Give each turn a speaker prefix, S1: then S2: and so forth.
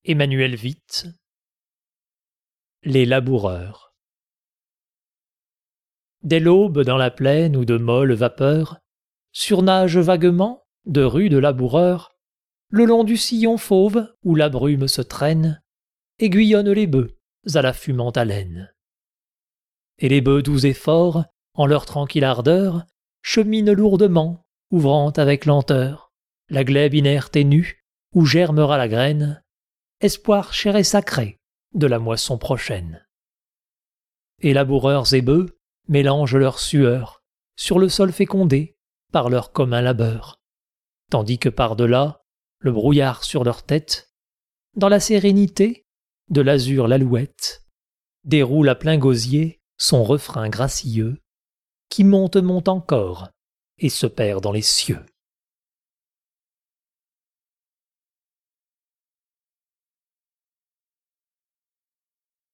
S1: Emmanuel Vitte. Les laboureurs. Dès l'aube dans la plaine où de molles vapeurs surnagent vaguement de rudes laboureurs, le long du sillon fauve où la brume se traîne, aiguillonnent les bœufs à la fumante haleine. Et les bœufs doux et forts, en leur tranquille ardeur, cheminent lourdement, ouvrant avec lenteur la glèbe inerte et nue où germera la graine, espoir cher et sacré de la moisson prochaine. Et laboureurs et bœufs mélangent leur sueur sur le sol fécondé par leur commun labeur, tandis que par-delà, le brouillard sur leur tête, dans la sérénité de l'azur l'alouette, déroule à plein gosier son refrain gracieux, qui monte encore et se perd dans les cieux.